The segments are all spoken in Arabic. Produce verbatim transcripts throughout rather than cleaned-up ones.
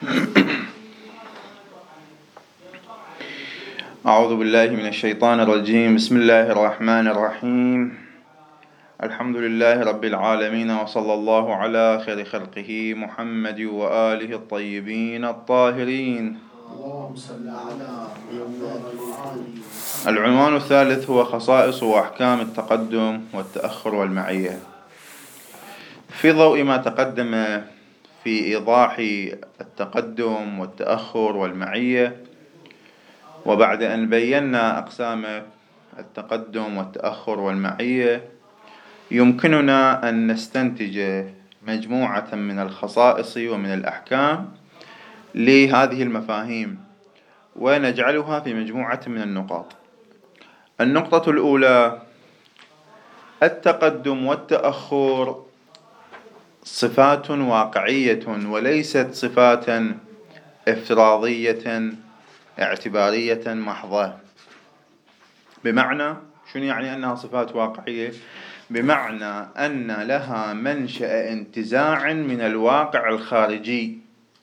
أعوذ بالله من الشيطان الرجيم. بسم الله الرحمن الرحيم. الحمد لله رب العالمين، وصلى الله على خير خلقه محمد وآله الطيبين الطاهرين. اللهم صل على محمد. العنوان الثالث هو خصائص وأحكام التقدم والتأخر والمعية. في ضوء ما تقدم في إيضاح التقدم والتأخر والمعية، وبعد أن بينا أقسام التقدم والتأخر والمعية، يمكننا أن نستنتج مجموعة من الخصائص ومن الأحكام لهذه المفاهيم ونجعلها في مجموعة من النقاط. النقطة الأولى: التقدم والتأخر صفات واقعية وليست صفات افتراضية اعتبارية محضة. بمعنى شنو يعني أنها صفات واقعية؟ بمعنى أن لها منشأ انتزاع من الواقع الخارجي،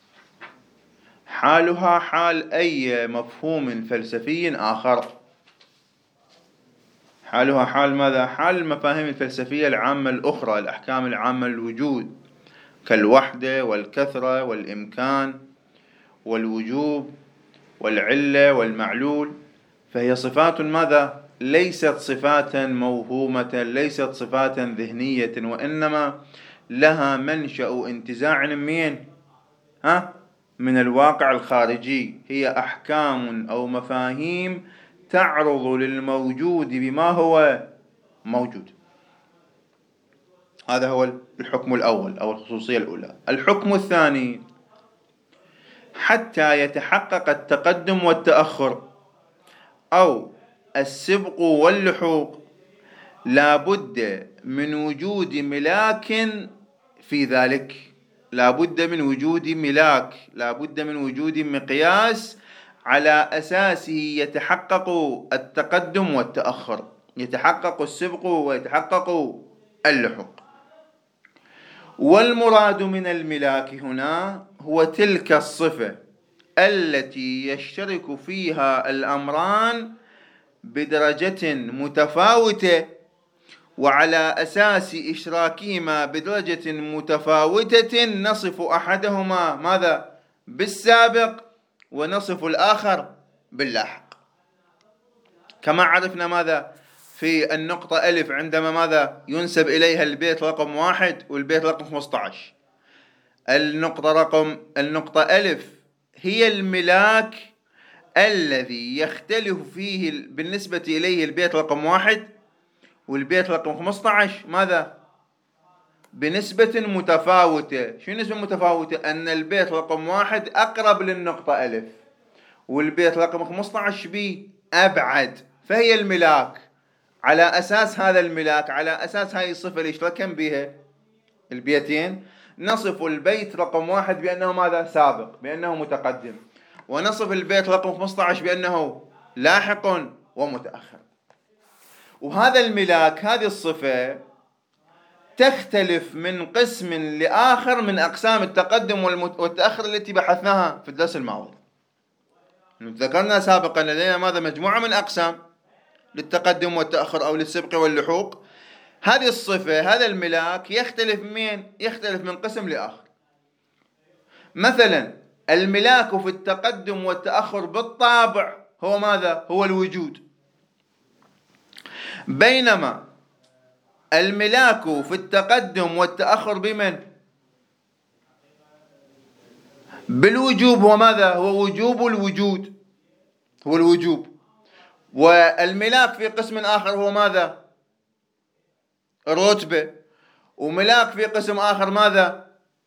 حالها حال أي مفهوم فلسفي آخر. حالها حال ماذا؟ حال المفاهيم الفلسفية العامة الأخرى، الأحكام العامة للوجود، كالوحدة والكثرة والإمكان والوجوب والعلة والمعلول. فهي صفات ماذا؟ ليست صفات موهومة، ليست صفات ذهنية، وإنما لها منشأ انتزاع من ها؟ من الواقع الخارجي. هي أحكام أو مفاهيم تعرض للموجود بما هو موجود. هذا هو الحكم الأول أو الخصوصية الأولى. الحكم الثاني: حتى يتحقق التقدم والتأخر أو السبق واللحوق لا بد من وجود ملاك في ذلك. لا بد من وجود ملاك، لا بد من وجود مقياس على أساسه يتحقق التقدم والتأخر، يتحقق السبق ويتحقق اللحوق. والمراد من الملاك هنا هو تلك الصفة التي يشترك فيها الأمران بدرجة متفاوتة، وعلى أساس إشراكهما بدرجة متفاوتة نصف أحدهما ماذا؟ بالسابق، ونصف الآخر باللاحق. كما عرفنا ماذا؟ في النقطة ألف عندما ماذا؟ ينسب إليها البيت رقم واحد والبيت رقم خمسة عشر. النقطة رقم النقطة ألف هي الملاك الذي يختلف فيه بالنسبة إليه البيت رقم واحد والبيت رقم خمسة عشر ماذا؟ بنسبة متفاوتة. شو نسبة متفاوتة؟ أن البيت رقم واحد أقرب للنقطة ألف والبيت رقم خمسة عشر بي أبعد. فهي الملاك. على أساس هذا الملاك، على أساس هاي الصفة اللي اشتركن بها البيتين، نصف البيت رقم واحد بأنه ماذا؟ سابق، بأنه متقدم، ونصف البيت رقم خمسة عشر بأنه لاحق ومتأخر. وهذا الملاك، هذه الصفة تختلف من قسم لآخر من أقسام التقدم والتأخر التي بحثناها في الدرس الماضي. ذكرنا سابقا لدينا ماذا؟ مجموعة من أقسام للتقدم والتأخر أو للسبق واللحوق. هذه الصفة، هذا الملاك يختلف من يختلف من قسم لآخر. مثلا الملاك في التقدم والتأخر بالطابع هو ماذا؟ هو الوجود. بينما الملاك في التقدم والتأخر بمن؟ بالوجوب. هو ماذا؟ هو وجوب الوجود، هو الوجوب. والملاك في قسم آخر هو ماذا؟ الرتبة. وملاك في قسم آخر ماذا؟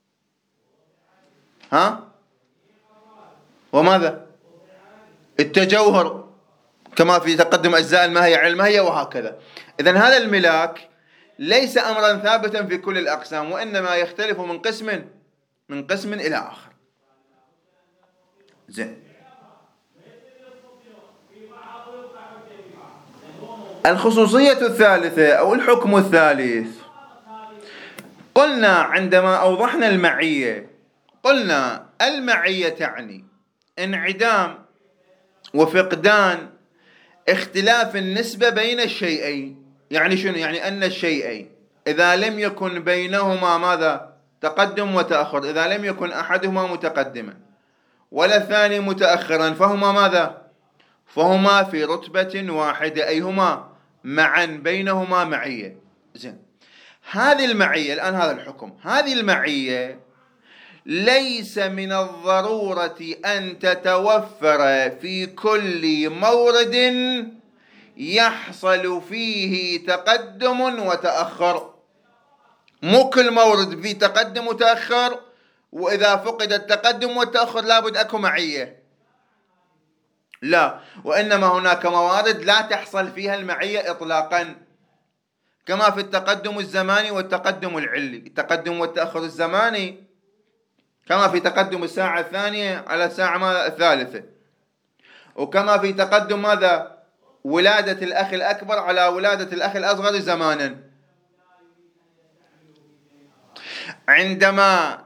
ها؟ وماذا؟ التجوهر، كما في تقدم أجزاء الماهية عن الماهية، وهكذا. إذن هذا الملاك ليس أمرا ثابتا في كل الأقسام، وإنما يختلف من قسم من قسم إلى آخر. زين. الخصوصية الثالثة أو الحكم الثالث: قلنا عندما أوضحنا المعية قلنا المعية تعني انعدام وفقدان اختلاف النسبة بين الشيئين. يعني شنو؟ يعني أن الشيئين إذا لم يكن بينهما ماذا؟ تقدم وتأخر، إذا لم يكن أحدهما متقدما ولا الثاني متأخرا، فهما ماذا؟ فهما في رتبة واحدة، أي هما معا بينهما معية. زين، هذه المعية الآن، هذا الحكم، هذه المعية ليس من الضرورة أن تتوفر في كل مورد يحصل فيه تقدم وتأخر. مو كل مورد فيه تقدم وتأخر، وإذا فقد التقدم والتأخر لابد أكو معية، لا، وإنما هناك موارد لا تحصل فيها المعية إطلاقا، كما في التقدم الزماني والتقدم العلي. التقدم والتأخر الزماني كما في تقدم الساعة الثانية على الساعة الثالثة، وكما في تقدم ماذا؟ ولادة الأخ الأكبر على ولادة الأخ الأصغر زمانا. عندما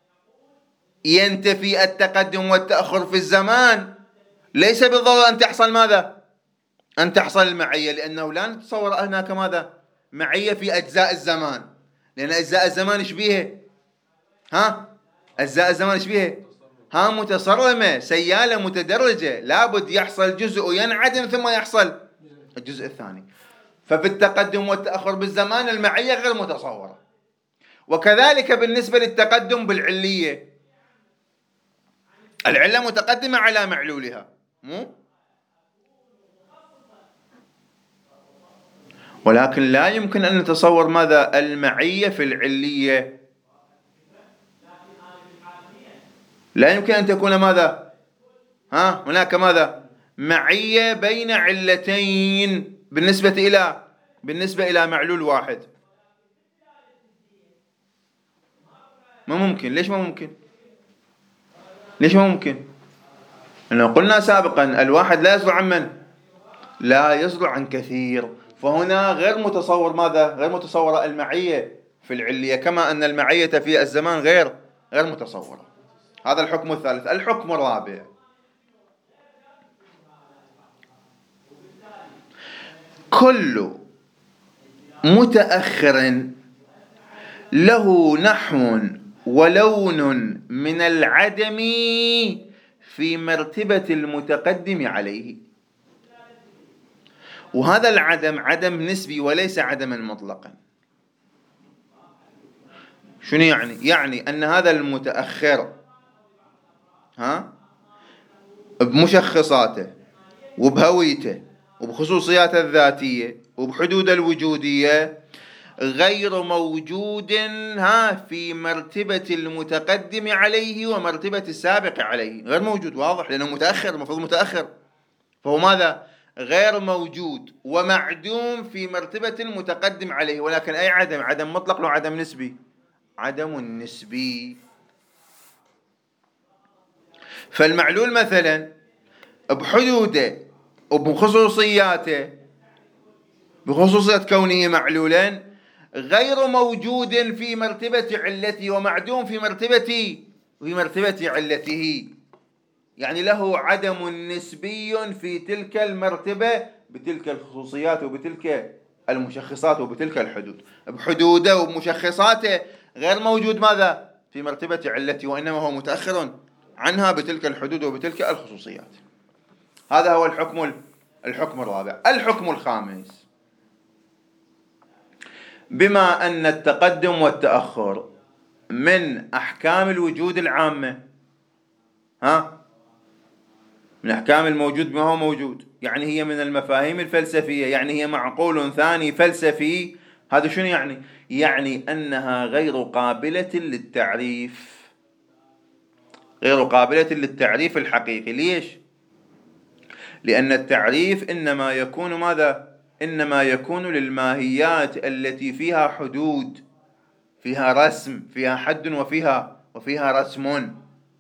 ينتفي التقدم والتأخر في الزمان ليس بالضرورة أن تحصل ماذا؟ أن تحصل المعية، لأنه لا نتصور هناك ماذا؟ معية في أجزاء الزمان، لأن أجزاء الزمان إيش بيها؟ ها؟ أجزاء الزمان إيش بيها؟ ها، متصرمة، سيالة متدرجة، لابد يحصل جزء ينعدم ثم يحصل الجزء الثاني. ففي التقدم والتأخر بالزمان المعية غير متصورة. وكذلك بالنسبة للتقدم بالعلية، العلة متقدمة على معلولها، مو؟ ولكن لا يمكن أن نتصور ماذا؟ المعية في العلية، لا يمكن أن تكون ماذا؟ ها، هناك ماذا؟ معية بين علتين بالنسبة إلى بالنسبة إلى معلول واحد. ما ممكن. ليش ما ممكن؟ ليش ما ممكن؟ لأنه قلنا سابقا الواحد لا يصدر عن من؟ لا يصدر عن كثير، فهنا غير متصور ماذا؟ غير متصورة المعية في العلية، كما أن المعية في الزمان غير غير متصورة. هذا الحكم الثالث. الحكم الرابع، كل متأخر له نحو ولون من العدم في مرتبة المتقدم عليه. وهذا العدم عدم نسبي وليس عدما مطلقا. شنو يعني؟ يعني أن هذا المتأخر ها بمشخصاته وبهويته وبخصوصياته الذاتية وبحدود الوجودية غير موجود ها في مرتبة المتقدم عليه ومرتبة السابق عليه، غير موجود، واضح، لأنه متأخر، المفروض متأخر، فهو ماذا؟ غير موجود ومعدوم في مرتبة المتقدم عليه. ولكن أي عدم؟ عدم مطلق له عدم نسبي، عدم نسبي. فالمعلول مثلا بحدوده وبخصوصياته، بخصوصية كونه معلولا، غير موجود في مرتبة علته ومعدوم في مرتبة في مرتبة علته، يعني له عدم نسبي في تلك المرتبة بتلك الخصوصيات وبتلك المشخصات وبتلك الحدود. بحدوده ومشخصاته غير موجود ماذا؟ في مرتبة علته، وإنما هو متأخر عنها بتلك الحدود وبتلك الخصوصيات. هذا هو الحكم الحكم الرابع. الحكم الخامس، بما أن التقدم والتأخر من أحكام الوجود العامة، ها، من أحكام الموجود ما هو موجود، يعني هي من المفاهيم الفلسفية، يعني هي معقول ثاني فلسفي. هذا شنو يعني؟ يعني أنها غير قابلة للتعريف، غير قابلة للتعريف الحقيقي. ليش؟ لأن التعريف إنما يكون ماذا؟ إنما يكون للماهيات التي فيها حدود، فيها رسم، فيها حد وفيها وفيها رسم،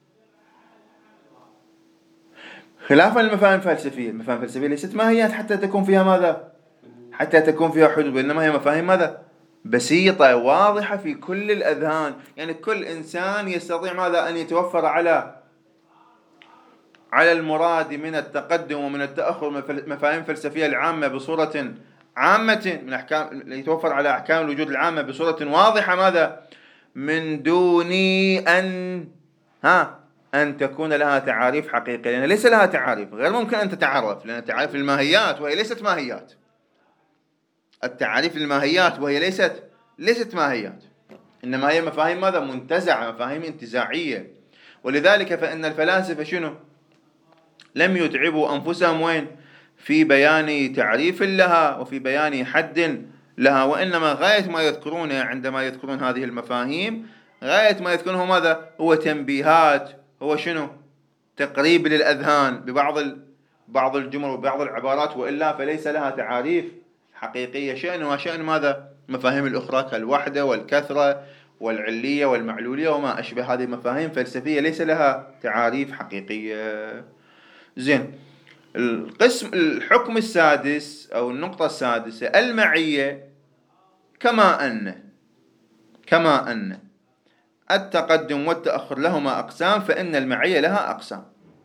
خلافا للمفاهيم الفلسفية. المفاهيم الفلسفية ليست ماهيات حتى تكون فيها ماذا؟ حتى تكون فيها حدود، وإنما هي مفاهيم ماذا؟ بسيطة واضحة في كل الأذهان، يعني كل إنسان يستطيع ماذا؟ أن يتوفر على على المراد من التقدم ومن التأخر مفاهيم فلسفية العامة بصورة عامة من أحكام، يتوفر على أحكام الوجود العامة بصورة واضحة، ماذا؟ من دون أن ها أن تكون لها تعاريف حقيقية، لأن ليس لها تعاريف، غير ممكن أن تتعرف، لأن تعريف الماهيات وهي ليست ماهيات، التعريف الماهيات وهي ليست ليست ماهيات، إنما هي مفاهيم ماذا؟ منتزعة، مفاهيم انتزاعية. ولذلك فإن الفلاسفة شنو؟ لم يتعبوا أنفسهم وين؟ في بيان تعريف لها وفي بيان حد لها، وإنما غاية ما يذكرونه عندما يذكرون هذه المفاهيم، غاية ما يذكرونه ماذا؟ هو تنبيهات، هو شنو؟ تقريب للأذهان ببعض بعض الجمل وبعض العبارات، وإلا فليس لها تعاريف حقيقية. شأنها شأن ماذا؟ مفاهيم الأخرى كالوحدة والكثرة والعلية والمعلولية وما أشبه هذه مفاهيم فلسفية ليس لها تعاريف حقيقية. زين، القسم الحكم السادس أو النقطة السادسة، المعية. كما أن كما أن التقدم والتأخر لهما أقسام، فإن المعية لها أقسام.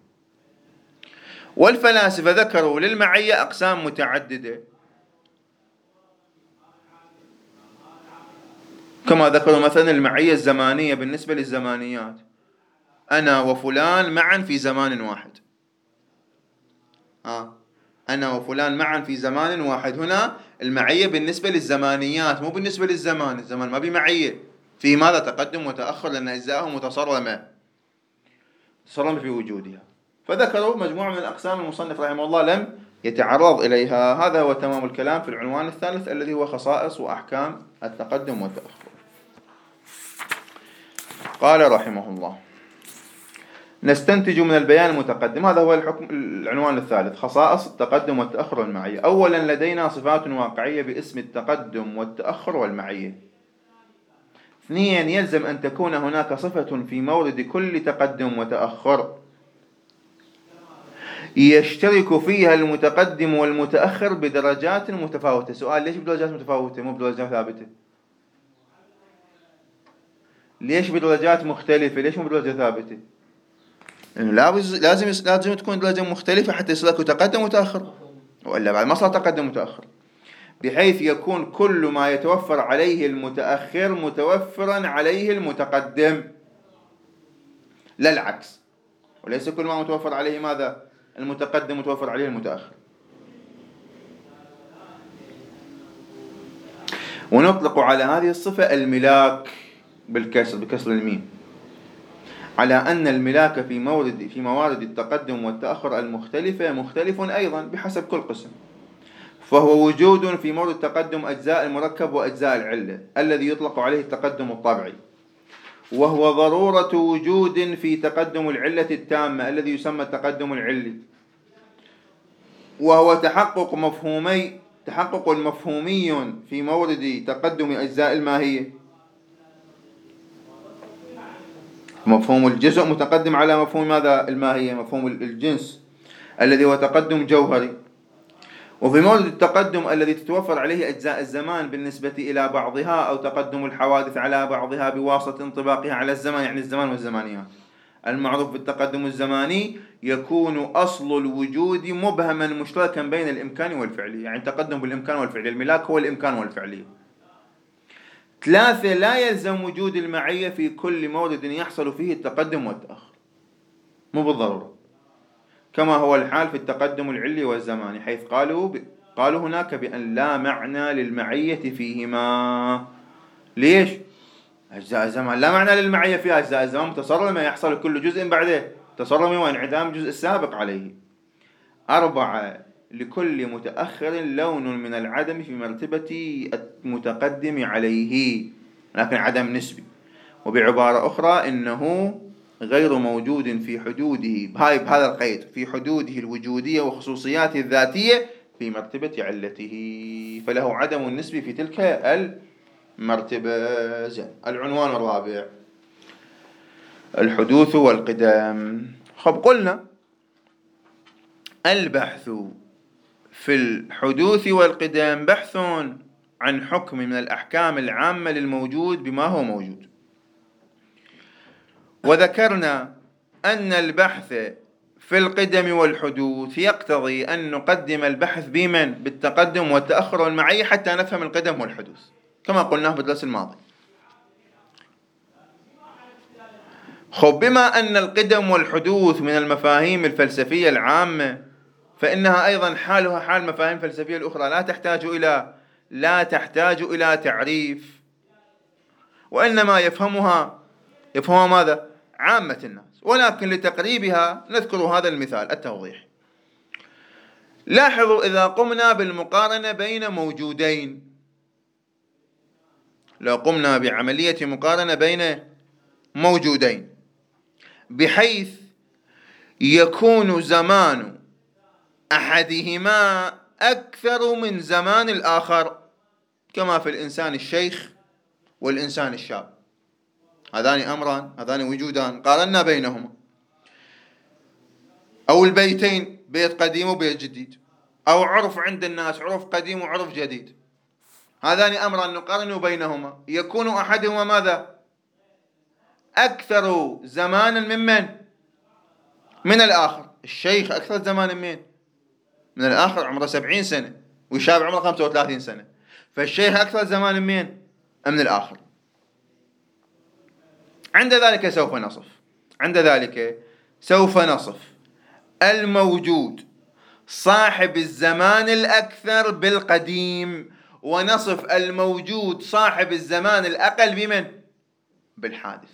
والفلاسفة ذكروا للمعية أقسام متعددة، كما ذكروا مثلا المعية الزمانية بالنسبة للزمانيات، أنا وفلان معا في زمان واحد. آه. أنا وفلان معا في زمان واحد، هنا المعية بالنسبة للزمانيات مو بالنسبة للزمان، الزمان ما بمعية، في ماذا؟ تقدم وتأخر، لأن أجزاءه متصرمة تصرمة في وجودها. فذكروا مجموعة من الأقسام، المصنف رحمه الله لم يتعرض إليها. هذا هو تمام الكلام في العنوان الثالث الذي هو خصائص وأحكام التقدم والتأخر. قال رحمه الله: نستنتج من البيان المتقدم، هذا هو الحكم العنوان الثالث، خصائص التقدم والتأخر والمعية. أولا، لدينا صفات واقعية باسم التقدم والتأخر والمعية. اثنين، يلزم أن تكون هناك صفة في مورد كل تقدم وتأخر يشترك فيها المتقدم والمتأخر بدرجات متفاوتة. سؤال: ليش بدرجات متفاوتة مو بدرجات ثابتة؟ ليش بدرجات مختلفة؟ ليش مو بدرجة ثابتة؟ إنه لازم لازم تكون درجة مختلفة حتى يصير لك تقدم وتأخر، وإلا بعد ما صار تقدم وتأخر، بحيث يكون كل ما يتوفر عليه المتأخر متوفرا عليه المتقدم، لا العكس، وليس كل ما متوفر عليه ماذا؟ المتقدم متوفر عليه المتأخر. ونطلق على هذه الصفة الملاك بالكسر بكسر الميم، على أن الملاك في مورد في موارد التقدم والتأخر المختلفة مختلف أيضا بحسب كل قسم، فهو وجود في مورد التقدم أجزاء المركب وأجزاء العلة الذي يطلق عليه التقدم الطبعي، وهو ضرورة وجود في تقدم العلة التامة الذي يسمى التقدم العلي، وهو تحقق مفهومي تحقق مفهومي في مورد تقدم أجزاء الماهية. مفهوم الجزء متقدم على مفهوم ماذا؟ الماهية، مفهوم الجنس الذي هو تقدم جوهري. وفي مورد التقدم الذي تتوفر عليه أجزاء الزمان بالنسبة إلى بعضها، أو تقدم الحوادث على بعضها بواسطة انطباقها على الزمان، يعني الزمان والزمانيات. المعروف بالتقدم الزماني يكون أصل الوجود مبهما مشتركا بين الإمكان والفعلية، يعني تقدم بالإمكان والفعلية، الملاك هو الإمكان والفعلية. ثلاثة، لا يلزم وجود المعية في كل مورد يحصل فيه التقدم والتأخر، مو بالضرورة، كما هو الحال في التقدم العلي والزماني، حيث قالوا ب... قالوا هناك بأن لا معنى للمعية فيهما. ليش؟ أجزاء الزمان لا معنى للمعية فيها، أجزاء الزمان متصرمة يحصل كل جزء بعده تصرمي وانعدام الجزء السابق عليه. أربعة، لكل متأخر لون من العدم في مرتبة المتقدم عليه، لكن عدم نسبي، وبعبارة أخرى إنه غير موجود في حدوده، هاي بهذا القيد، في حدوده الوجودية وخصوصياته الذاتية في مرتبة علته، فله عدم النسبي في تلك المرتبة. زين، العنوان الرابع، الحدوث والقدم. خب، قلنا البحث في الحدوث والقدم بحث عن حكم من الأحكام العامة للموجود بما هو موجود. وذكرنا أن البحث في القدم والحدوث يقتضي أن نقدم البحث بمن؟ بالتقدم والتأخر والمعية حتى نفهم القدم والحدوث كما قلناه في الدرس الماضي. خب بما أن القدم والحدوث من المفاهيم الفلسفية العامة، فإنها أيضا حالها حال مفاهيم فلسفية الأخرى لا تحتاج إلى لا تحتاج إلى تعريف، وإنما يفهمها يفهمها ماذا؟ عامة الناس، ولكن لتقريبها نذكر هذا المثال التوضيح. لاحظوا إذا قمنا بالمقارنة بين موجودين، لو قمنا بعملية مقارنة بين موجودين بحيث يكون زمان أحدهما أكثر من زمان الآخر، كما في الإنسان الشيخ والإنسان الشاب، هذان أمران، هذان وجودان، قارنا بينهما. أو البيتين، بيت قديم وبيت جديد، أو عرف عند الناس، عرف قديم وعرف جديد، هذان أمران نقارن بينهما، يكون أحدهما ماذا؟ أكثر زمانا ممن؟ من الآخر. الشيخ أكثر زمانا من؟ من الآخر، عمره سبعين سنة، والشاب عمره خمسة وثلاثين سنة، فالشيخ أكثر زمانا من؟ من الآخر. عند ذلك سوف نصف عند ذلك سوف نصف الموجود صاحب الزمان الأكثر بالقديم، ونصف الموجود صاحب الزمان الأقل بمن؟ بالحادث.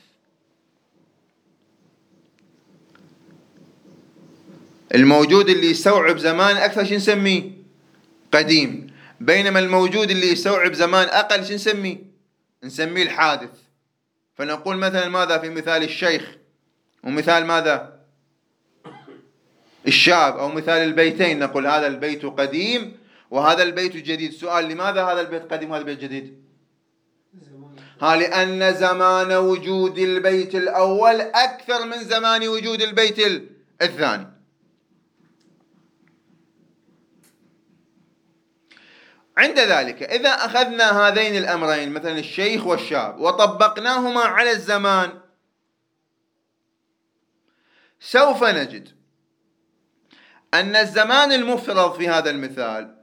الموجود اللي يستوعب زمان أكثر شو نسميه؟ قديم، بينما الموجود اللي يستوعب زمان أقل شو نسميه؟ نسميه الحادث. فنقول مثلا ماذا في مثال الشيخ ومثال ماذا؟ الشاب، أو مثال البيتين، نقول هذا البيت قديم وهذا البيت جديد. سؤال: لماذا هذا البيت قديم وهذا البيت جديد؟ ها لأن زمان وجود البيت الأول أكثر من زمان وجود البيت الثاني. عند ذلك إذا أخذنا هذين الأمرين مثلا الشيخ والشاب وطبقناهما على الزمان، سوف نجد أن الزمان المفترض في هذا المثال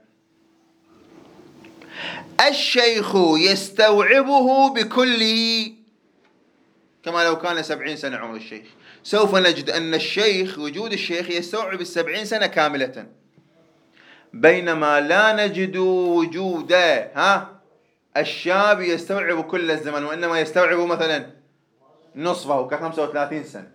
الشيخ يستوعبه بكله، كما لو كان سبعين سنة عمر الشيخ، سوف نجد أن الشيخ وجود الشيخ يستوعب السبعين سنة كاملة، بينما لا نجد وجود ها الشاب يستوعب كل الزمن، وإنما يستوعب مثلا نصفه كخمسة وثلاثين سنة.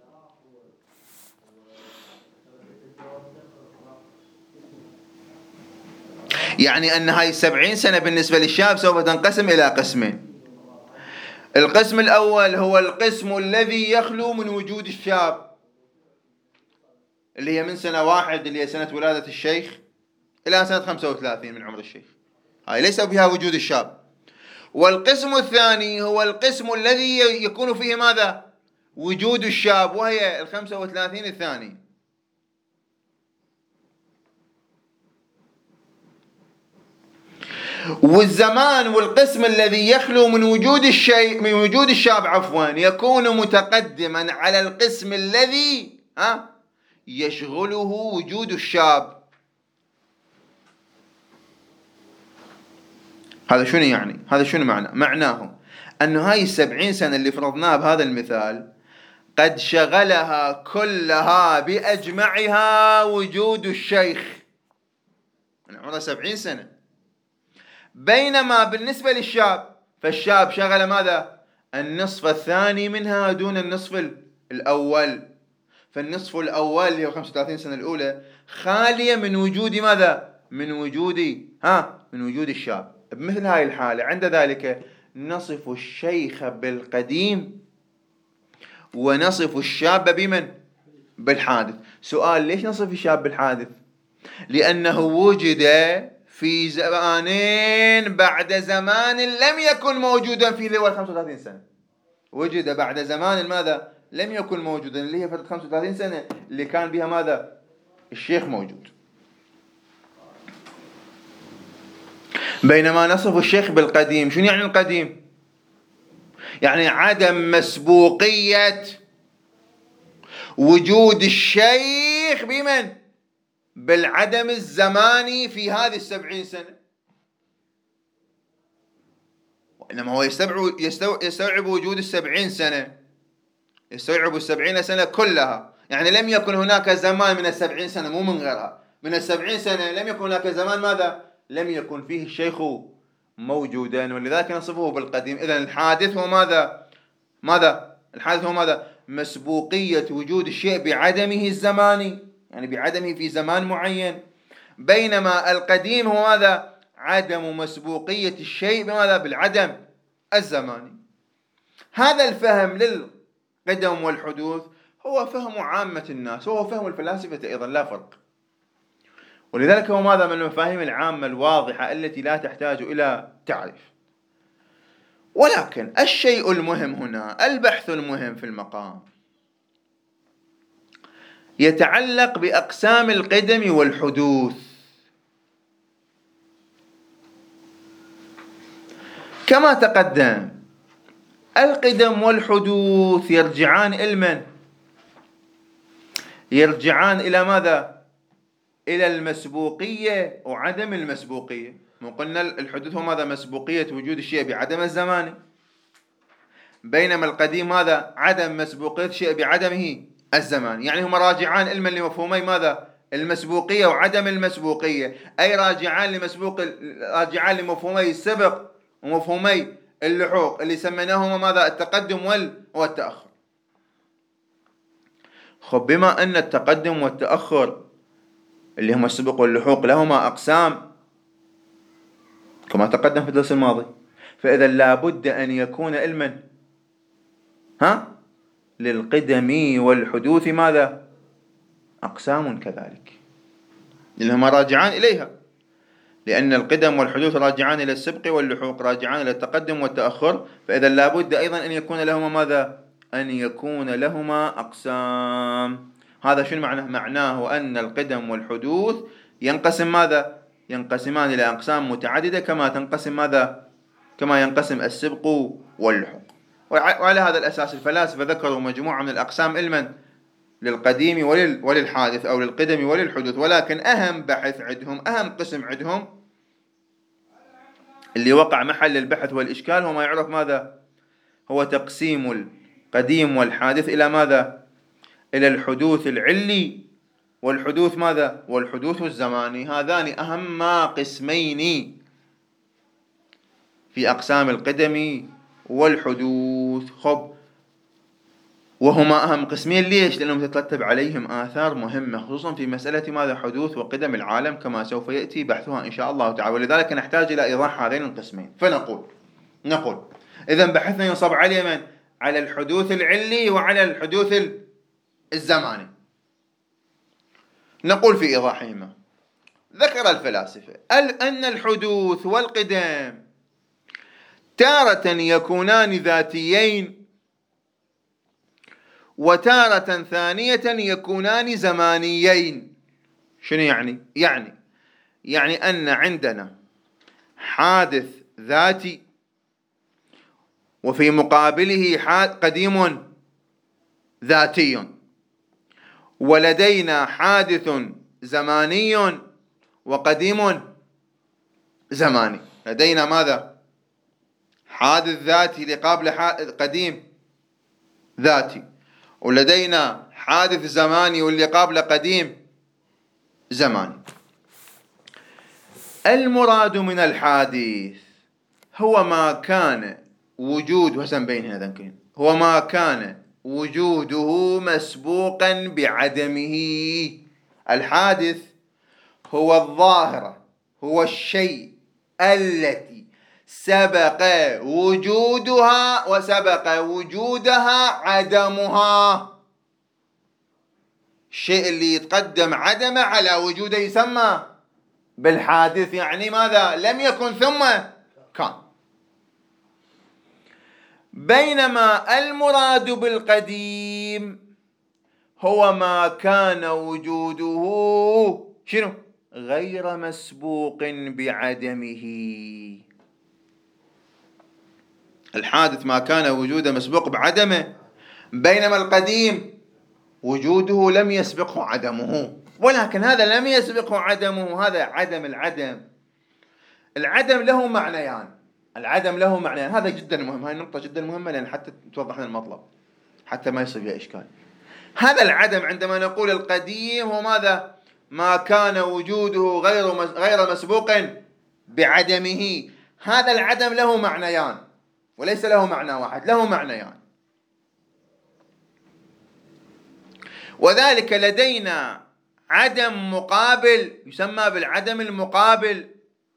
يعني أن هاي السبعين سنة بالنسبة للشاب سوف تنقسم إلى قسمين. القسم الأول هو القسم الذي يخلو من وجود الشاب، اللي هي من سنة واحد اللي هي سنة ولادة الشيخ إلى سنة خمسة وثلاثين من عمر الشيخ، هاي ليس بها وجود الشاب. والقسم الثاني هو القسم الذي يكون فيه ماذا؟ وجود الشاب، وهي الخمسة وثلاثين الثاني. والزمان والقسم الذي يخلو من وجود الشيء من وجود الشاب عفوا يكون متقدما على القسم الذي ها يشغله وجود الشاب. هذا شنو يعني؟ هذا شنو معنى؟ معناه أنه هاي السبعين سنة اللي فرضناها بهذا المثال قد شغلها كلها بأجمعها وجود الشيخ من عمره سبعين سنة، بينما بالنسبة للشاب فالشاب شغل ماذا؟ النصف الثاني منها دون النصف الأول. فالنصف الأول اللي هو خمسة وثلاثين سنة الأولى خالية من وجود ماذا؟ من وجود ها من وجود الشاب. بمثل هاي الحالة عند ذلك نصف الشيخ بالقديم ونصف الشاب بمن؟ بالحادث. سؤال: ليش نصف الشاب بالحادث؟ لأنه وجد في زمانين بعد زمان لم يكن موجودا في ذوي خمسة وثلاثين سنة. وجد بعد زمان ماذا؟ لم يكن موجودا، اللي هي فترة خمسة وثلاثين سنة اللي كان بها ماذا؟ الشيخ موجود. بينما نصف الشيخ بالقديم، شنو يعني القديم؟ يعني عدم مسبوقية وجود الشيخ بمن؟ بالعدم الزماني في هذه السبعين سنة، وإنما هو يستوعب, يستوعب وجود السبعين سنة، يستوعب السبعين سنة كلها. يعني لم يكن هناك زمان من السبعين سنة، مو من غيرها، من السبعين سنة لم يكن هناك زمان ماذا؟ لم يكن فيه الشيخ موجودا، ولذلك نصفه بالقديم. إذن الحادث هو ماذا؟ ماذا؟ الحادث هو ماذا؟ مسبوقية وجود الشيء بعدمه الزماني، يعني بعدمه في زمان معين. بينما القديم هو ماذا؟ عدم مسبوقية الشيء بماذا؟ بالعدم الزماني. هذا الفهم للقدم والحدوث هو فهم عامة الناس، وهو فهم الفلاسفة أيضا، لا فرق. ولذلك هو ماذا؟ من المفاهيم العامة الواضحة التي لا تحتاج إلى تعريف. ولكن الشيء المهم هنا، البحث المهم في المقام، يتعلق بأقسام القدم والحدوث. كما تقدم، القدم والحدوث يرجعان إلى من؟ يرجعان إلى ماذا؟ إلى المسبوقية وعدم المسبوقية. قلنا الحدوث هو ماذا؟ مسبوقية وجود الشيء بعدم الزمان، بينما القديم ماذا؟ عدم مسبوقية الشيء بعدمه الزمان. يعني هما راجعان علما لمفهومي ماذا؟ المسبوقية وعدم المسبوقية، أي راجعان لمسبوق راجعان لمفهومي السبق ومفهومي اللحوق اللي سميناهما ماذا؟ التقدم والتأخر. خب، بما أن التقدم والتأخر اللي هما السبق واللحوق لهما أقسام كما تقدم في الدرس الماضي، فإذا لابد أن يكون علما ها للقدم والحدوث ماذا؟ أقسام كذلك، اللي هما راجعان إليها، لأن القدم والحدوث راجعان إلى السبق واللحوق، راجعان إلى التقدم والتأخر. فإذا لابد أيضا أن يكون لهما ماذا؟ أن يكون لهما أقسام. هذا شنو معناه؟ معناه أن القدم والحدوث ينقسم ماذا؟ ينقسمان إلى أقسام متعددة، كما تنقسم ماذا؟ كما ينقسم السبق واللحوق. وعلى هذا الأساس الفلاسفة ذكروا مجموعة من الأقسام علما للقديم وللحادث أو للقدم وللحدوث. ولكن أهم بحث عندهم، أهم قسم عندهم اللي وقع محل البحث والإشكال، هو ما يعرف ماذا؟ هو تقسيم القديم والحادث إلى ماذا؟ إلى الحدوث العلي والحدوث ماذا؟ والحدوث الزماني. هذان أهم قسمين في أقسام القدم والحدوث. خب، وهما أهم قسمين ليش؟ لأنهم تترتب عليهم آثار مهمة، خصوصا في مسألة ماذا؟ حدوث وقدم العالم، كما سوف يأتي بحثها إن شاء الله تعالى. ولذلك نحتاج إلى إيضاح هذين القسمين. فنقول نقول إذن بحثنا ينصب على من؟ على الحدوث العلي وعلى الحدوث الزماني. نقول في إيضاحهما، ذكر الفلاسفة أن الحدوث والقدم تارة يكونان ذاتيين، وتارة ثانية يكونان زمانيين. شنو يعني؟ يعني يعني أن عندنا حادث ذاتي، وفي مقابله قديم ذاتي، ولدينا حادث زماني وقديم زماني. لدينا ماذا؟ حادث ذاتي لقابل قديم ذاتي، ولدينا حادث زماني واللي قابل قديم زماني. المراد من الحادث هو ما كان وجود وسن بين هذا هو ما كان وجوده مسبوقا بعدمه. الحادث هو الظاهرة، هو الشيء التي سبق وجودها وسبق وجودها عدمها. الشيء اللي يتقدم عدمه على وجوده يسمى بالحادث. يعني ماذا؟ لم يكن ثم كان. بينما المراد بالقديم هو ما كان وجوده شنو؟ غير مسبوق بعدمه. الحادث ما كان وجوده مسبوق بعدمه، بينما القديم وجوده لم يسبقه عدمه. ولكن هذا لم يسبقه عدمه، هذا عدم العدم. العدم له معنيان، العدم له معنيان، هذا جدا مهم، هاي النقطة جدا مهمة لأن حتى توضح لنا المطلب حتى ما يصير فيها إشكال. هذا العدم عندما نقول القديم هو ماذا؟ ما كان وجوده غير غير مسبوق بعدمه. هذا العدم له معنيان وليس له معنى واحد، له معنيان. وذلك لدينا عدم مقابل يسمى بالعدم المقابل.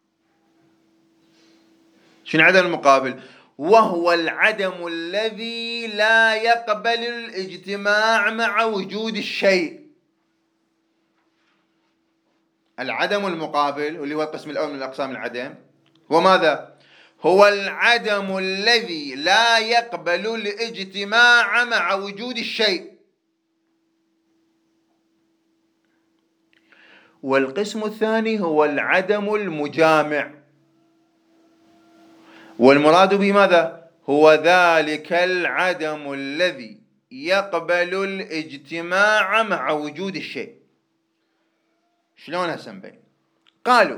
شنو عدم المقابل؟ وهو العدم الذي لا يقبل الاجتماع مع وجود الشيء. العدم المقابل واللي هو القسم الأول من أقسام العدم هو ماذا؟ هو العدم الذي لا يقبل الاجتماع مع وجود الشيء. والقسم الثاني هو العدم المجامع، والمراد به ماذا؟ هو ذلك العدم الذي يقبل الاجتماع مع وجود الشيء. شلون هسه نبين؟ قالوا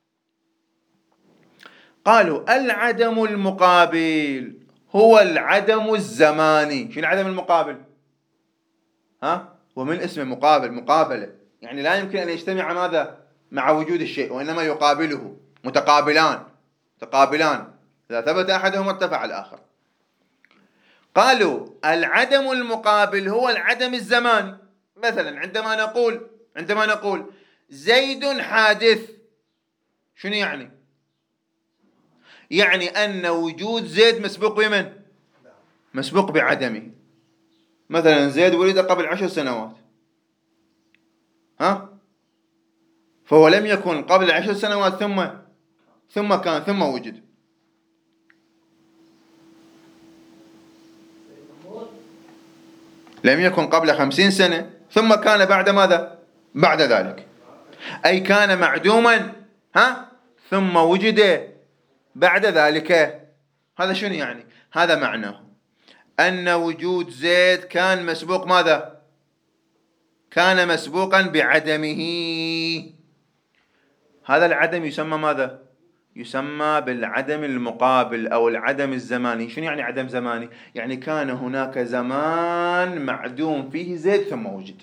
قالوا العدم المقابل هو العدم الزماني. شنو العدم المقابل؟ ها؟ ومن اسمه مقابل، مقابلة، يعني لا يمكن أن يجتمع ماذا؟ مع وجود الشيء، وإنما يقابله، متقابلان متقابلان، إذا ثبت أحدهما ارتفع الآخر. قالوا العدم المقابل هو العدم الزماني. مثلا عندما نقول عندما نقول زيد حادث، شنو يعني؟ يعني أن وجود زيد مسبوق بمن؟ مسبوق بعدمه. مثلا زيد ولد قبل عشر سنوات، ها؟ فهو لم يكن قبل عشر سنوات ثم ثم كان ثم وجد. لم يكن قبل خمسين سنة ثم كان بعد ماذا؟ بعد ذلك. أي كان معدوما، ها؟ ثم وجد بعد ذلك. هذا شنو يعني؟ هذا معناه أن وجود زيد كان مسبوق ماذا؟ كان مسبوقا بعدمه. هذا العدم يسمى ماذا؟ يسمى بالعدم المقابل أو العدم الزماني. شنو يعني عدم زماني؟ يعني كان هناك زمان معدوم فيه زيد ثم وجد،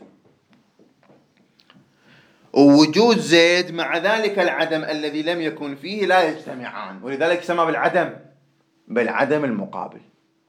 ووجود زيد مع ذلك العدم الذي لم يكن فيه لا يجتمعان، ولذلك يسمى بالعدم بالعدم المقابل.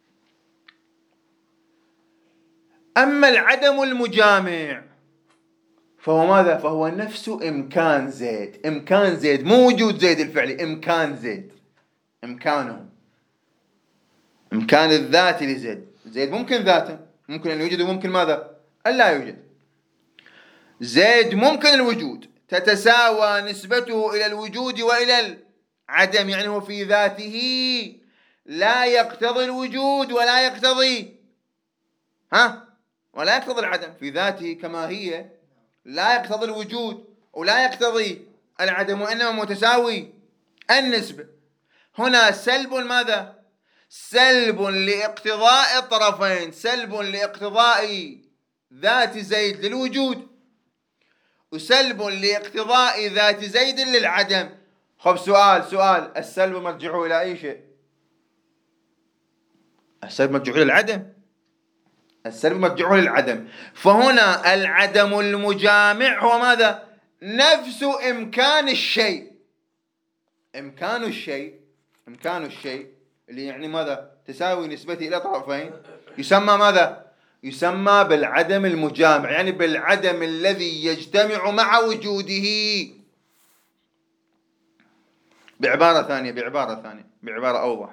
أما العدم المجامع فهو ماذا؟ فهو نفس إمكان زيد. إمكان زيد، مو وجود زيد الفعلي، إمكان زيد، إمكانه، إمكان الذاتي لزيد. زيد ممكن ذاته، ممكن أن يوجد وممكن ماذا؟ أن لا يوجد. زيد ممكن الوجود، تتساوى نسبته إلى الوجود وإلى العدم، يعني هو في ذاته لا يقتضي الوجود ولا يقتضي ها ولا يقتضي العدم. في ذاته كما هي لا يقتضي الوجود ولا يقتضي العدم، وإنما متساوي النسبة. هنا سلب ماذا؟ سلب لاقتضاء الطرفين، سلب لاقتضاء ذات زيد للوجود، وسلب لاقتضاء ذات زيد للعدم. خب سؤال سؤال السلب مرجعه إلى أي شيء؟ السلب مرجعه إلى العدم، السلب مرجعه للعدم. فهنا العدم المجامع هو ماذا؟ نفس إمكان الشيء. إمكان الشيء إمكان الشيء اللي يعني ماذا؟ تساوي نسبته إلى طرفين، يسمى ماذا؟ يسمى بالعدم المجامع، يعني بالعدم الذي يجتمع مع وجوده. بعبارة ثانية بعبارة ثانية بعبارة أوضح،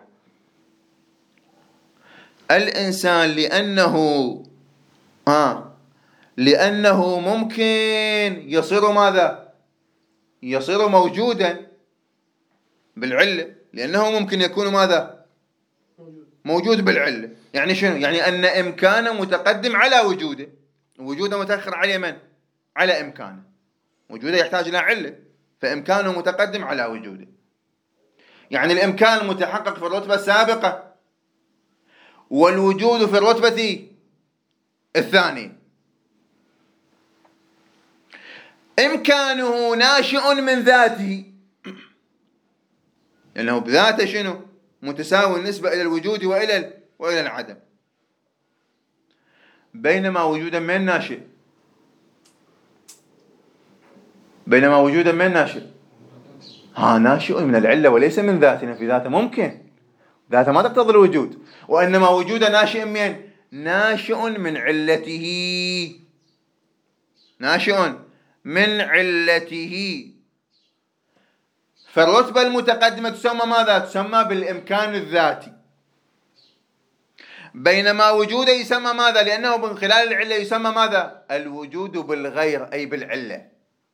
الإنسان لأنه آه لأنه ممكن يصير ماذا؟ يصير موجودا بالعلة، لأنه ممكن يكون ماذا؟ موجود بالعلة. يعني شنو؟ يعني أن إمكانه متقدم على وجوده، وجوده متأخر على من؟ على إمكانه. وجوده يحتاج إلى علة، فإمكانه متقدم على وجوده. يعني الإمكان المتحقق في الرتبة السابقة والوجود في الرتبة الثانية. إمكانه ناشئ من ذاته، لأنه بذاته شنو؟ متساوي النسبة إلى الوجود وإلى وإلى العدم. بينما وجودا من ناشئ، بينما وجودا من ناشئ ها ناشئ من العلة وليس من ذاتنا. في ذاته ممكن، ذاته ما تقتضي الوجود، وإنما وجوده ناشئ من ناشئ من علته، ناشئ من علته. فالرتبة المتقدمة تسمى ماذا؟ تسمى بالإمكان الذاتي، بينما وجوده يسمى ماذا؟ لأنه من خلال العلة يسمى ماذا؟ الوجود بالغير، أي بالعلة.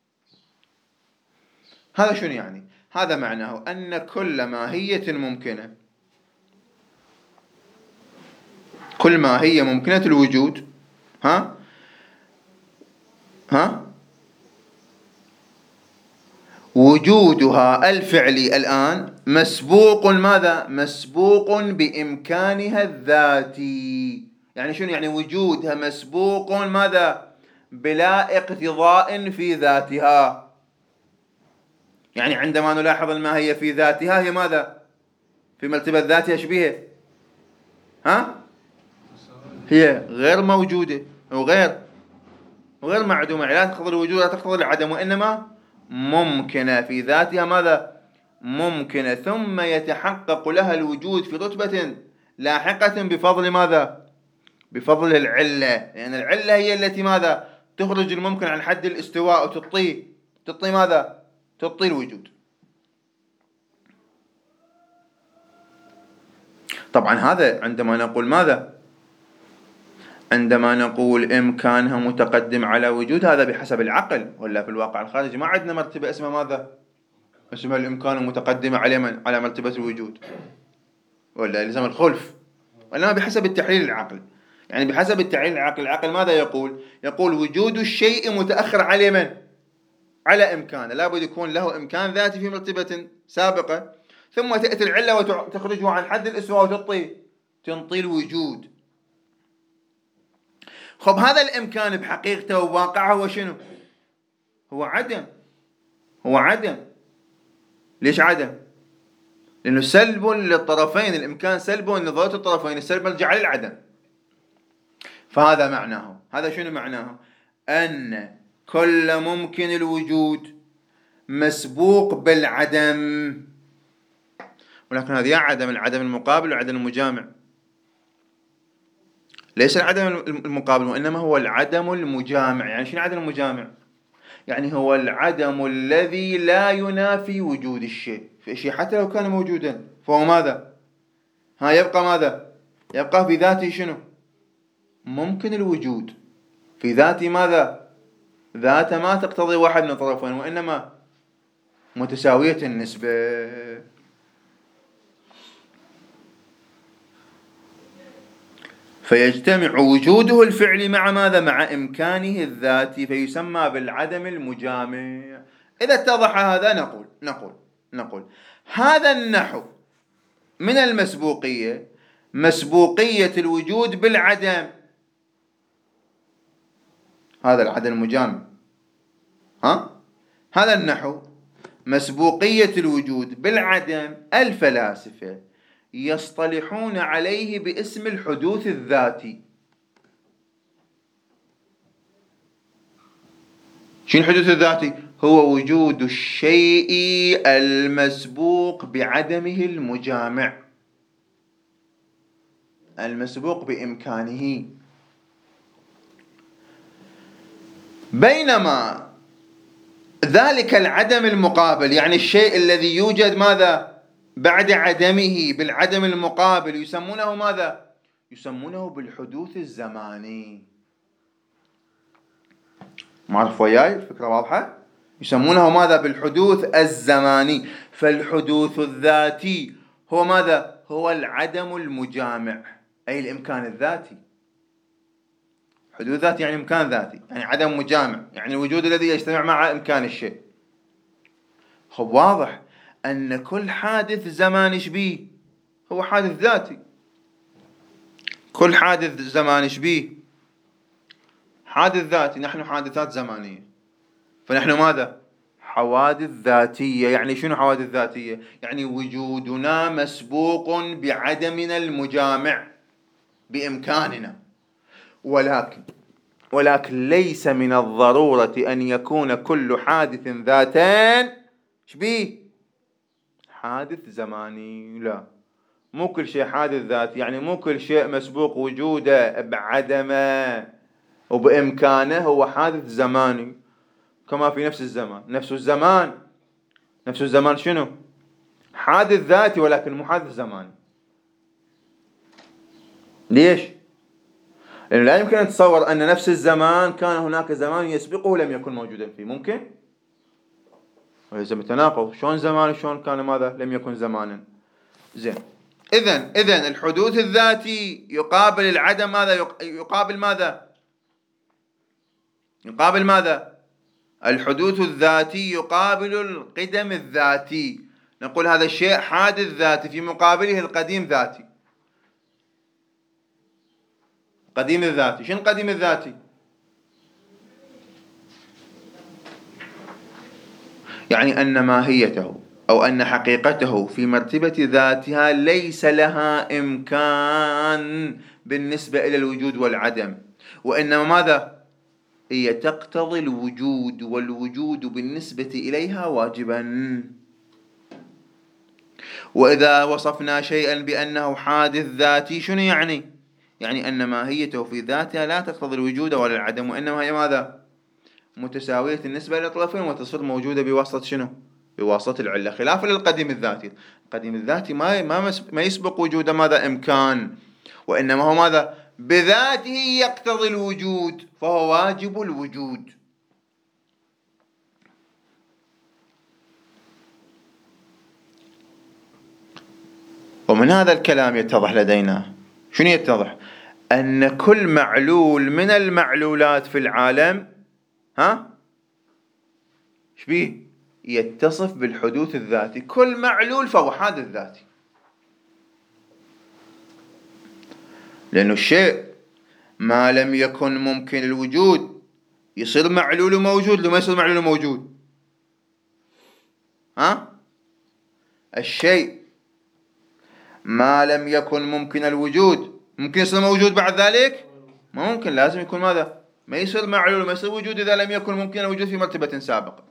هذا شنو يعني؟ هذا معناه أن كل ماهية ممكنة، كل ما هي ممكنة الوجود ها ها وجودها الفعلي الآن مسبوق ماذا؟ مسبوق بإمكانها الذاتي. يعني شنو يعني وجودها مسبوق ماذا؟ بلا اقتضاء في ذاتها. يعني عندما نلاحظ الماهية في ذاتها هي ماذا؟ في مرتبة ذاتها شبيهة ها؟ هي غير موجودة وغير وغير معدومة، لا تقتضي الوجود ولا تقتضي العدم، وإنما ممكنة في ذاتها ماذا؟ ممكنة، ثم يتحقق لها الوجود في رتبة لاحقة بفضل ماذا؟ بفضل العلة، لأن العلة هي التي ماذا؟ تخرج الممكن عن حد الاستواء وتعطيه تعطي ماذا؟ تعطي الوجود. طبعا هذا عندما نقول ماذا؟ عندما نقول إمكانها متقدم على وجود، هذا بحسب العقل، ولا في الواقع الخارجي ما عندنا مرتبة اسمها ماذا؟ اسمها الإمكان المتقدم على من؟ على مرتبة الوجود، ولا لزم الخلف، ولا بحسب التحليل العقلي. يعني بحسب التحليل العقلي، العقل ماذا يقول؟ يقول وجود الشيء متأخر على من؟ على إمكانه، لابد يكون له إمكان ذاتي في مرتبة سابقة، ثم تأتي العلة وتخرجه عن حد الإستواء وتعطي تنطي الوجود. خب هذا الإمكان بحقيقته وواقعه هو شنو؟ هو عدم، هو عدم. ليش عدم؟ لأنه سلب للطرفين، الإمكان سلب لنظرية الطرفين، السلب الجعل العدم. فهذا معناه، هذا شنو معناه؟ أن كل ممكن الوجود مسبوق بالعدم، ولكن هذا يا عدم العدم المقابل وعدم المجامع، ليس العدم المقابل وإنما هو العدم المجامع. يعني شنو عدم المجامع؟ يعني هو العدم الذي لا ينافي وجود الشيء في شيء، حتى لو كان موجودا فهو ماذا؟ ها يبقى ماذا؟ يبقى في ذاته شنو؟ ممكن الوجود في ذاته ماذا؟ ذاته ما تقتضي واحد من الطرفين، وإنما متساوية النسبة. فيجتمع وجوده الفعلي مع ماذا؟ مع إمكانه الذاتي، فيسمى بالعدم المجامع. إذا اتضح هذا نقول نقول نقول هذا النحو من المسبوقية، مسبوقية الوجود بالعدم، هذا العدم المجامع. ها؟ هذا النحو مسبوقية الوجود بالعدم الفلاسفة يصطلحون عليه باسم الحدوث الذاتي. شنو الحدوث الذاتي؟ هو وجود الشيء المسبوق بعدمه المجامع، المسبوق بإمكانه. بينما ذلك العدم المقابل، يعني الشيء الذي يوجد ماذا؟ بعد عدمه بالعدم المقابل، يسمونه ماذا؟ يسمونه بالحدوث الزماني. معرف وياي الفكرة واضحة؟ يسمونه ماذا؟ بالحدوث الزماني. فالحدوث الذاتي هو ماذا؟ هو العدم المجامع، أي الإمكان الذاتي. حدوث ذاتي يعني مكان ذاتي، يعني عدم مجامع، يعني الوجود الذي يجتمع مع إمكان الشيء. خب واضح أن كل حادث زمان شبيه هو حادث ذاتي. كل حادث زمان شبيه حادث ذاتي. نحن حادثات زمانية، فنحن ماذا؟ حوادث ذاتية. يعني شنو حوادث ذاتية؟ يعني وجودنا مسبوق بعدمنا المجامع بإمكاننا، ولكن ولكن ليس من الضرورة أن يكون كل حادث ذاتين شبيه حادث زماني. لا، مو كل شيء حادث ذاتي، يعني مو كل شيء مسبوق وجوده بعدمه وبإمكانه هو حادث زماني. كما في نفس الزمان، نفس الزمان نفس الزمان شنو؟ حادث ذاتي ولكن مو حادث زماني. ليش؟ لأنه لا يمكن أن تصور أن نفس الزمان كان هناك زمان يسبقه لم يكن موجودا فيه. ممكن؟ وليس متناقض. شلون زمان شلون كان ماذا؟ لم يكن زمانا. زين. إذن إذن الحدوث الذاتي يقابل العدم ماذا؟ يقابل ماذا؟ يقابل ماذا؟ الحدوث الذاتي يقابل القدم الذاتي. نقول هذا الشيء حادث ذاتي، في مقابله القديم ذاتي. قديم الذاتي. شنو القديم الذاتي؟ يعني أن ماهيته أو أن حقيقته في مرتبة ذاتها ليس لها إمكان بالنسبة إلى الوجود والعدم، وإنما ماذا؟ هي تقتضي الوجود، والوجود بالنسبة إليها واجبا. وإذا وصفنا شيئا بأنه حادث ذاتي شنو يعني؟ يعني أن ماهيته في ذاتها لا تقتضي الوجود ولا العدم، وإنما هي ماذا؟ متساوية النسبة إلى الطرفين، وتصير موجودة بواسطة شنو؟ بواسطة العلة، خلافا للقديم الذاتي. القديم الذاتي ما ما ما يسبق وجود ماذا؟ إمكان، وإنما هو ماذا؟ بذاته يقتضي الوجود، فهو واجب الوجود. ومن هذا الكلام يتضح لدينا شنو يتضح؟ أن كل معلول من المعلولات في العالم ها شبيه؟ يتصف بالحدوث الذاتي. كل معلول فهو حادث ذاتي، لأنه الشيء ما لم يكن ممكن الوجود يصير معلول موجود. لو ما يصير معلول موجود ها؟ الشيء ما لم يكن ممكن الوجود ممكن يصير موجود بعد ذلك؟ ما ممكن. لازم يكون ماذا؟ ما يصير معلول ما يصير وجود إذا لم يكن ممكن الوجود في مرتبة سابقة،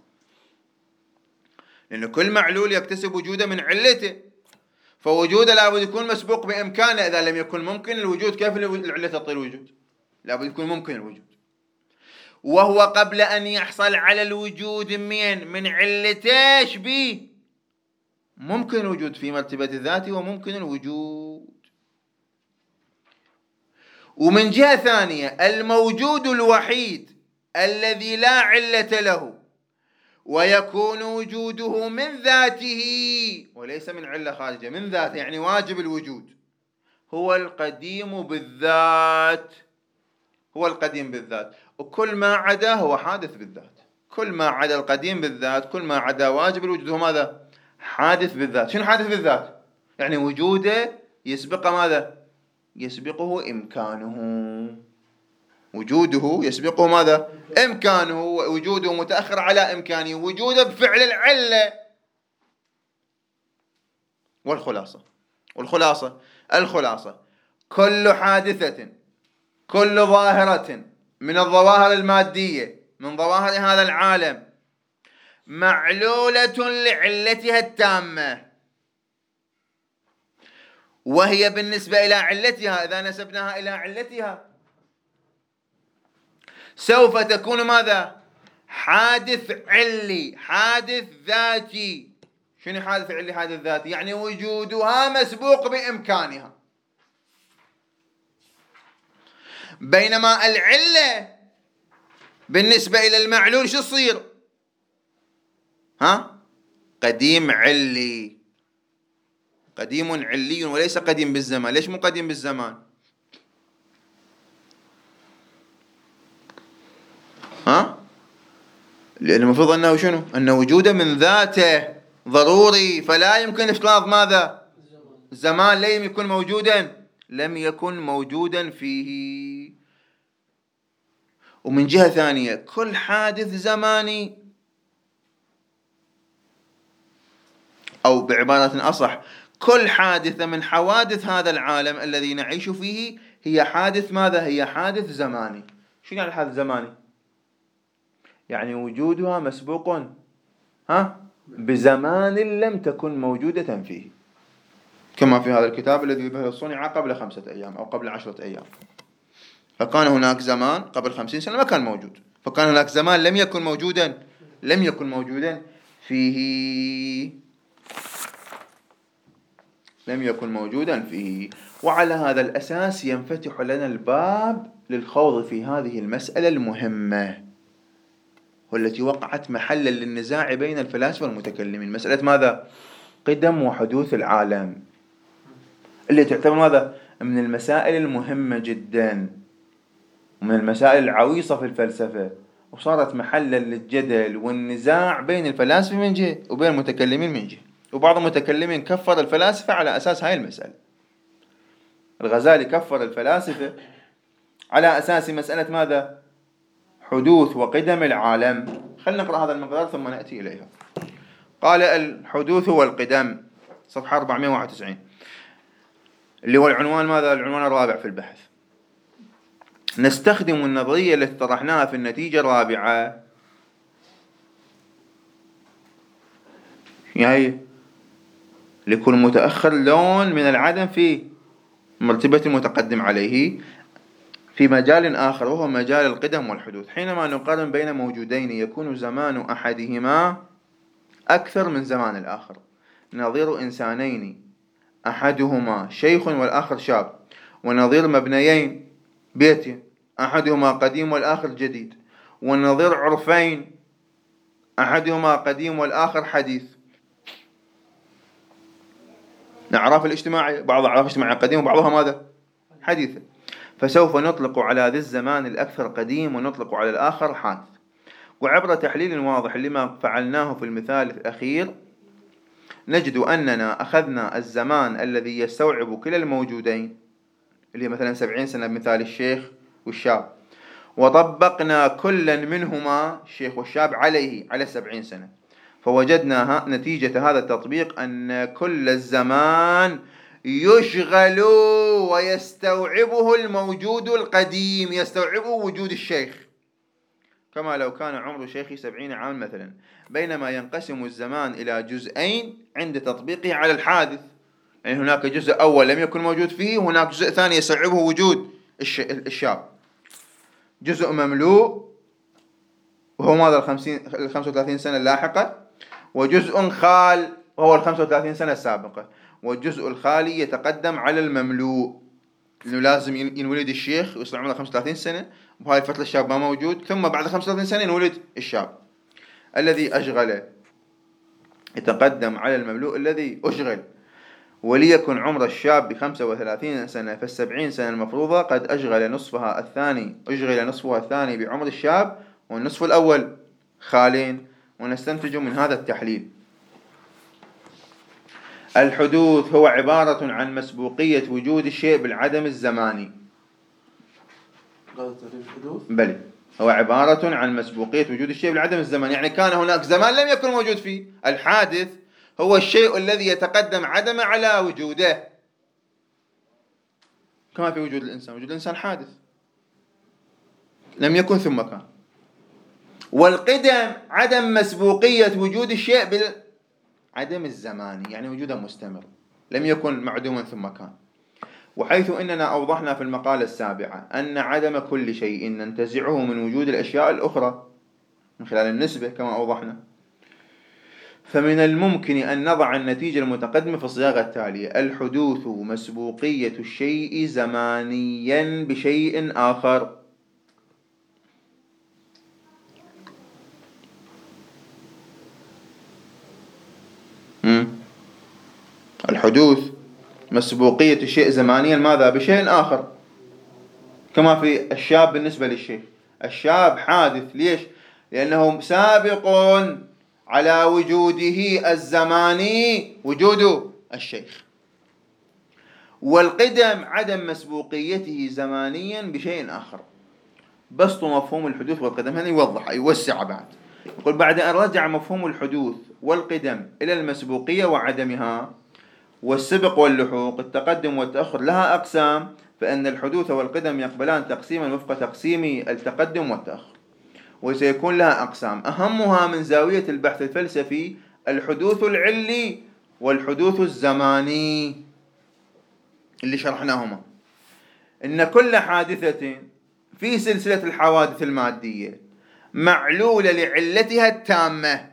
لأن كل معلول يكتسب وجوده من علته، فوجوده لابد يكون مسبوق بإمكانه. إذا لم يكن ممكن الوجود كيف العلة تعطي الوجود؟ لابد يكون ممكن الوجود، وهو قبل أن يحصل على الوجود من من علته شبيه ممكن الوجود في مرتبة ذاته وممكن الوجود. ومن جهة ثانية الموجود الوحيد الذي لا علة له ويكون وجوده من ذاته وليس من علة خارجة، من ذاته يعني واجب الوجود، هو القديم بالذات. هو القديم بالذات، وكل ما عدا هو حادث بالذات. كل ما عدا القديم بالذات، كل ما عدا واجب الوجود هو ماذا؟ حادث بالذات. شنو حادث بالذات؟ يعني وجوده يسبق ماذا؟ يسبقه إمكانه. وجوده يسبقه ماذا؟ إمكانه. وجوده متأخر على إمكانه، وجوده بفعل العلة. والخلاصة والخلاصة الخلاصة كل حادثة، كل ظاهرة من الظواهر المادية، من ظواهر هذا العالم، معلولة لعلتها التامة، وهي بالنسبة إلى علتها إذا نسبناها إلى علتها سوف تكون ماذا؟ حادث علي، حادث ذاتي. شنو حادث علي حادث ذاتي؟ يعني وجودها مسبوق بإمكانها. بينما العلة بالنسبة إلى المعلول شو تصير؟ ها؟ قديم علي، قديم علي وليس قديم بالزمان. ليش مو قديم بالزمان؟ لأن المفروض أنه شنو؟ أن وجوده من ذاته ضروري، فلا يمكن إفتراض ماذا؟ زمان لم يكن موجودا، لم يكن موجودا فيه. ومن جهة ثانية كل حادث زماني، أو بعبارة أصح كل حادثة من حوادث هذا العالم الذي نعيش فيه هي حادث ماذا؟ هي حادث زماني. شو يعني حادث زماني؟ يعني وجودها مسبوق ها بزمان لم تكن موجودة فيه، كما في هذا الكتاب الذي به صنع قبل خمسة أيام أو قبل عشرة أيام. فكان هناك زمان قبل خمسين سنة ما كان موجود، فكان هناك زمان لم يكن موجودا لم يكن موجودا فيه لم يكن موجودا فيه. وعلى هذا الأساس ينفتح لنا الباب للخوض في هذه المسألة المهمة، والتي وقعت محلا للنزاع بين الفلاسفة والمتكلمين، مسألة ماذا؟ قدم وحدوث العالم، اللي تعتبر ماذا؟ من المسائل المهمة جدا ومن المسائل العويصة في الفلسفة، وصارت محلا للجدل والنزاع بين الفلاسفة من جهة وبين المتكلمين من جهة. وبعض المتكلمين كفر الفلاسفة على أساس هاي المسألة. الغزالي كفر الفلاسفة على أساس مسألة ماذا؟ حدوث وقدم العالم. خلينا نقرأ هذا المقدار ثم نأتي إليها. قال الحدوث والقدم، صفحة أربعمائة وواحد وتسعين، اللي هو العنوان ماذا؟ العنوان الرابع في البحث. نستخدم النظرية التي طرحناها في النتيجة الرابعة، يعني لكل متأخر لون من العدم في مرتبة المتقدم عليه في مجال آخر، وهو مجال القدم والحدوث. حينما نقارن بين موجودين يكون زمان أحدهما أكثر من زمان الآخر، نظير إنسانين أحدهما شيخ والآخر شاب، ونظير مبنيين بيت أحدهما قديم والآخر جديد، ونظير عرفين أحدهما قديم والآخر حديث. الأعراف الاجتماعية، بعض الأعراف الاجتماعية قديم وبعضها ماذا؟ حديثة. فسوف نطلق على ذي الزمان الأكثر قديم ونطلق على الآخر حادث. وعبر تحليل واضح لما فعلناه في المثال الأخير نجد أننا أخذنا الزمان الذي يستوعب كلا الموجودين، اللي مثلا سبعين سنة بمثال الشيخ والشاب، وطبقنا كلا منهما الشيخ والشاب عليه على سبعين سنة، فوجدنا نتيجة هذا التطبيق أن كل الزمان يشغل ويستوعبه الموجود القديم، يستوعبه وجود الشيخ، كما لو كان عمر الشيخ سبعين عام مثلا، بينما ينقسم الزمان إلى جزئين عند تطبيقه على الحادث. يعني هناك جزء أول لم يكن موجود فيه، وهناك جزء ثاني يستوعبه وجود الشاب. جزء مملوء وهو ماذا؟ الخمسين الخمسة وثلاثين سنة اللاحقة، وجزء خال وهو الخمسة وثلاثين سنة السابقة. والجزء الخالي يتقدم على المملوء، لأنه لازم ينولد الشيخ ويصل عمره خمسة وثلاثين سنة، وهذه الفترة الشاب ما موجود، ثم بعد خمسة وثلاثين سنة ينولد الشاب الذي أشغل، يتقدم على المملوء الذي أشغل. وليكن عمر الشاب بخمسة وثلاثين سنة، فالسبعين سنة المفروضة قد أشغل نصفها الثاني أشغل نصفها الثاني بعمر الشاب، والنصف الأول خالين. ونستنتج من هذا التحليل الحدوث هو عبارة عن مسبوقية وجود الشيء بالعدم الزماني. بل هو عبارة عن مسبوقية وجود الشيء بالعدم الزماني، يعني كان هناك زمان لم يكن موجود فيه. الحادث هو الشيء الذي يتقدم عدم على وجوده، كما في وجود الإنسان. وجود الإنسان حادث، لم يكن ثم كان. والقدم عدم مسبوقية وجود الشيء بالعدم الزماني، يعني وجوده مستمر، لم يكن معدوما ثم كان. وحيث إننا أوضحنا في المقالة السابعة أن عدم كل شيء ننتزعه من وجود الأشياء الأخرى من خلال النسبة كما أوضحنا، فمن الممكن أن نضع النتيجة المتقدمة في الصياغة التالية: الحدوث مسبوقية الشيء زمانيا بشيء آخر. الحدوث مسبوقية الشيء زمانيا ماذا؟ بشيء آخر، كما في الشاب بالنسبة للشيخ. الشاب حادث، ليش؟ لأنه سابق على وجوده الزماني وجود الشيخ. والقدم عدم مسبوقيته زمانيا بشيء آخر. بسط مفهوم الحدوث والقدم هذا يوضح يوسع بعد، يقول بعد أن رجع مفهوم الحدوث والقدم إلى المسبوقية وعدمها والسبق واللحوق، التقدم والتأخر لها أقسام، فإن الحدوث والقدم يقبلان تقسيما وفق تقسيم التقدم والتأخر، وسيكون لها أقسام أهمها من زاوية البحث الفلسفي الحدوث العلي والحدوث الزماني اللي شرحناهما. إن كل حادثة في سلسلة الحوادث المادية معلولة لعلتها التامة،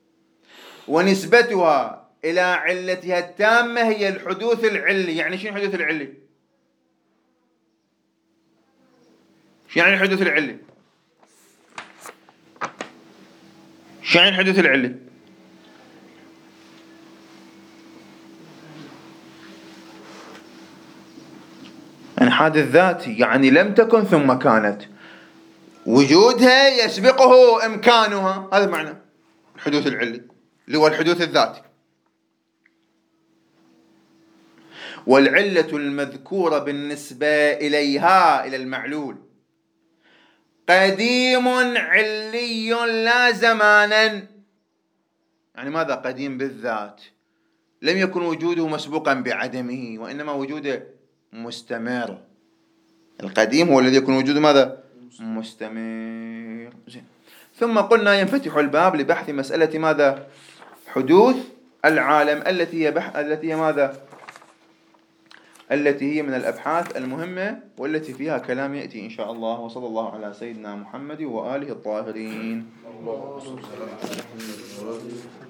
ونسبتها إلى علتها التامة هي الحدوث العلي. يعني شنو الحدوث العلي؟ شو يعني الحدوث العلي؟ شو يعني الحدوث العلي؟ يعني حادث ذاتي، يعني لم تكن ثم كانت، وجودها يسبقه إمكانها، هذا معنى الحدوث العلي اللي هو الحدوث الذاتي. والعلة المذكورة بالنسبة إليها إلى المعلول قديم علي لا زمانا. يعني ماذا قديم بالذات؟ لم يكن وجوده مسبوقا بعدمه، وإنما وجوده مستمر. القديم هو الذي يكون وجوده ماذا؟ مستمر. زين. ثم قلنا ينفتح الباب لبحث مسألة ماذا؟ حدوث العالم، التي هي بح... التي هي ماذا؟ التي هي من الأبحاث المهمة والتي فيها كلام يأتي إن شاء الله. وصلى الله على سيدنا محمد وآله الطاهرين.